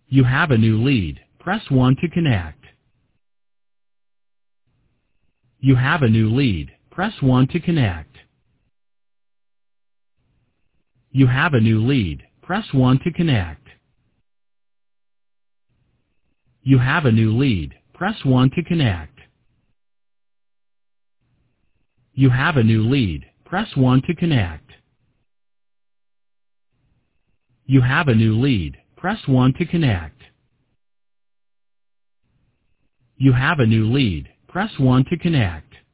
You have a new lead. Press 1 to connect. You have a new lead. Press 1 to connect. You have a new lead. Press 1 to connect. You have a new lead. Press 1 to connect. You have a new lead. Press 1 to connect. You have a new lead. Press 1 to connect. You have a new lead. Press 1 to connect.